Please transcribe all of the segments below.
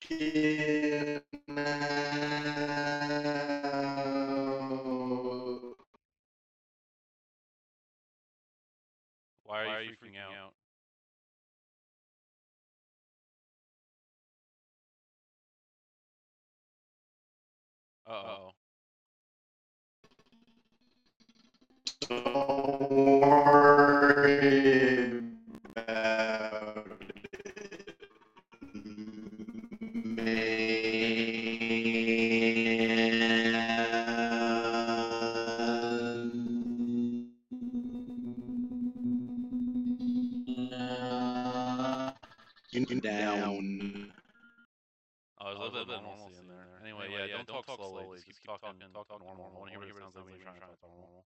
freaking out. Why are you freaking out? Uh-oh. Don't worry about it, man. You down. Oh, there's a little bit of normalcy in there. Anyway, yeah, don't talk slowly. Just keep talking normal. I want to hear what it sounds like when you're trying to talk normal.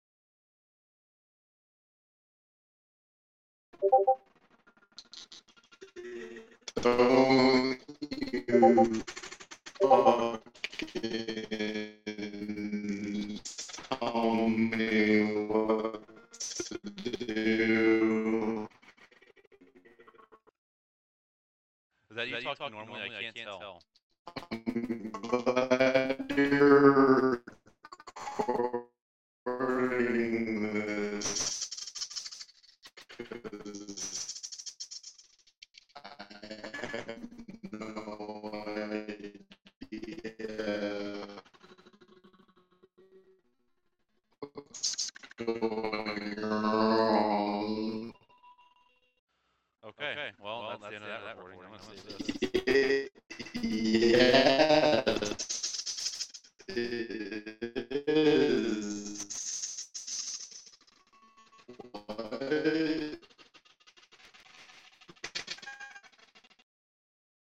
Don't you fucking tell me what to do. Is that you talking normally? I can't tell. I'm glad you're recording this, 'cause I have no idea what's going wrong. Okay, well, that's the end of that recording. I'm gonna save this.